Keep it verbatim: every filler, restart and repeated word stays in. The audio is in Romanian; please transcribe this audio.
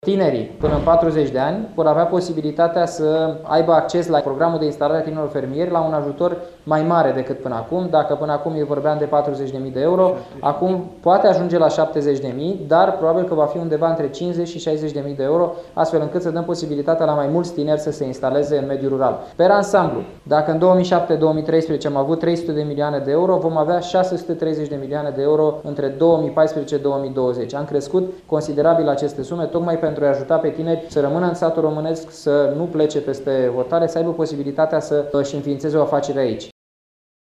Tinerii până în patruzeci de ani vor avea posibilitatea să aibă acces la programul de instalare a tinerilor fermieri la un ajutor mai mare decât până acum. Dacă până acum eu vorbeam de patruzeci de mii de euro, acum poate ajunge la șaptezeci de mii, dar probabil că va fi undeva între cincizeci și șaizeci de mii de euro, astfel încât să dăm posibilitatea la mai mulți tineri să se instaleze în mediul rural. Per ansamblu, dacă în două mii șapte două mii treisprezece am avut trei sute de milioane de euro, vom avea șase sute treizeci de milioane de euro între două mii paisprezece două mii douăzeci. Am crescut considerabil aceste sume, tocmai pentru a ajuta pe tineri să rămână în satul românesc, să nu plece peste hotare, să aibă posibilitatea să își înființeze o afacere aici.